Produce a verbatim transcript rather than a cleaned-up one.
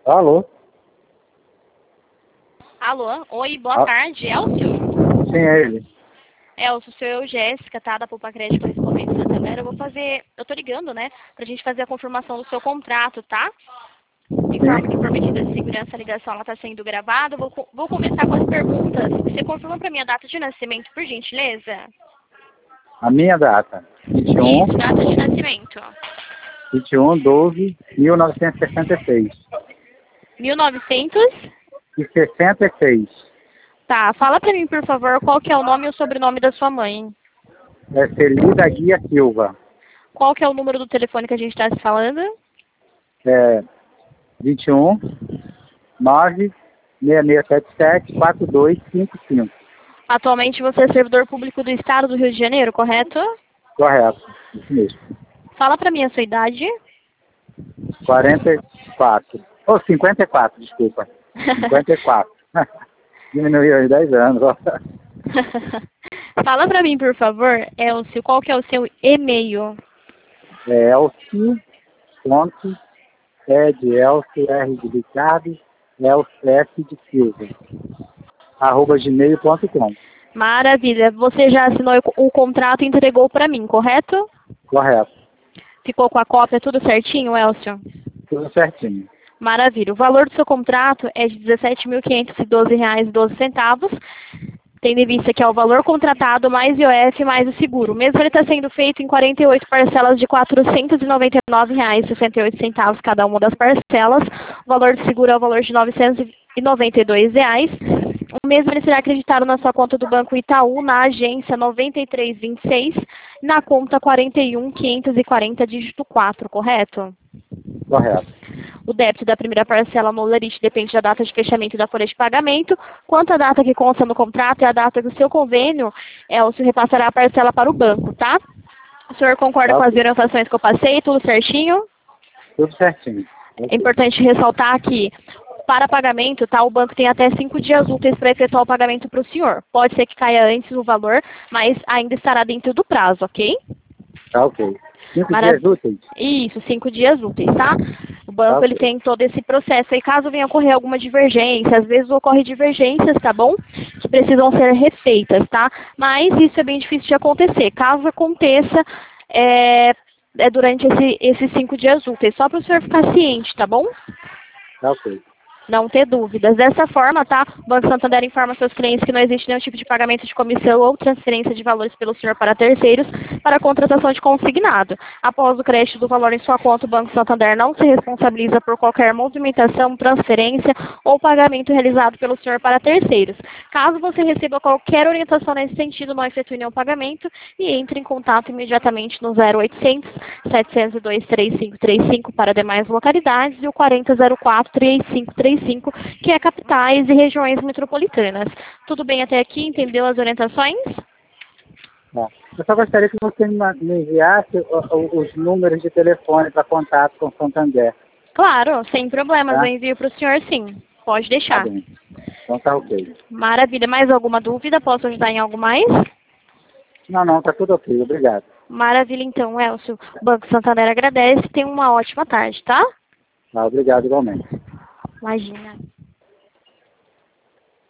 Alô? Alô? Oi, boa Ah, tarde, Elcio? sim, é ele. Elcio, sou eu, Jéssica, tá? Da Poupa Crédito Correspondente Santander. Eu vou fazer, eu tô ligando, né, pra gente fazer a confirmação do seu contrato, tá? Informo que por Sim. medida de segurança a ligação ela tá sendo gravada. Eu Vou, co- vou começar com as perguntas. Você confirma pra mim a data de nascimento, por gentileza? A minha data, vinte e um, Isso, data de nascimento. vinte e um, doze, mil novecentos e sessenta e seis. mil e novecentos? E sessenta e seis. Tá, fala pra mim, por favor, qual que é o nome e o sobrenome da sua mãe. É Celida Guia Silva. Qual que é o número do telefone que a gente tá se falando? É vinte e um, nove, seis seis sete sete, quatro dois cinco cinco. Atualmente você é servidor público do Estado do Rio de Janeiro, correto? Correto, isso mesmo. Fala pra mim a sua idade. quarenta e quatro. Ou cinquenta e quatro, desculpa. cinquenta e quatro. Diminuiu aí dez anos. Ó. Fala pra mim, por favor, Elcio, qual que é o seu e-mail? É Elcio, ponto, é de Elcio, R de Ricardo, Elcio F de Silva, arroba gmail ponto com. Maravilha. Você já assinou o contrato e entregou pra mim, correto? Correto. Ficou com a cópia tudo certinho, Elcio? Tudo certinho. Maravilha. O valor do seu contrato é de dezessete mil quinhentos e doze reais e doze centavos. Tendo em vista que é o valor contratado mais I O F mais o seguro. Mesmo ele está sendo feito em quarenta e oito parcelas de quatrocentos e noventa e nove reais e sessenta e oito centavos cada uma das parcelas. O valor do seguro é o valor de novecentos e noventa e dois reais. O mesmo ele será acreditado na sua conta do Banco Itaú, na agência noventa e três vinte e seis, na conta quarenta e um quinhentos e quarenta, dígito quatro, correto? Correto. O débito da primeira parcela no Lerite depende da data de fechamento da folha de pagamento. Quanto à data que consta no contrato é a data que o seu convênio, é, o senhor repassará a parcela para o banco, tá? O senhor concorda Tá, com as ok. orientações que eu passei? Tudo certinho? Tudo certinho. É Ok. importante ressaltar que, para pagamento, tá, o banco tem até cinco dias úteis para efetuar o pagamento para o senhor. Pode ser que caia antes o valor, mas ainda estará dentro do prazo, ok? Tá ok. Cinco Mara- dias úteis? Isso, cinco dias úteis, tá? O Tá banco ele ok. tem todo esse processo. E caso venha ocorrer alguma divergência, às vezes ocorre divergências, tá bom? Que precisam ser refeitas, tá? Mas isso é bem difícil de acontecer. Caso aconteça, é, é durante esse- esses cinco dias úteis, só para o senhor ficar ciente, tá bom? Tá ok. Não ter dúvidas. Dessa forma, tá? O Banco Santander informa seus clientes que não existe nenhum tipo de pagamento de comissão ou transferência de valores pelo senhor para terceiros para a contratação de consignado. Após o crédito do valor em sua conta, o Banco Santander não se responsabiliza por qualquer movimentação, transferência ou pagamento realizado pelo senhor para terceiros. Caso você receba qualquer orientação nesse sentido, não efetue nenhum pagamento e entre em contato imediatamente no zero oitocentos, setecentos e dois, três cinco três cinco para demais localidades e o quarenta zero quatro, trinta e cinco trinta e cinco, que é capitais e regiões metropolitanas. Tudo bem até aqui? Entendeu as orientações? Tá. Eu só gostaria que você me ma- me enviasse o- o- os números de telefone para contato com Santander. Claro, sem problemas. Eu Tá? envio para o senhor sim. Pode Tá deixar. bem. Então tá ok. Maravilha. Mais alguma dúvida? Posso ajudar em algo mais? Não, não, tá tudo ok. Obrigado. Maravilha, então, Elcio. O Banco Santander agradece. Tenha uma ótima tarde, tá? Tá, obrigado igualmente. Imagina.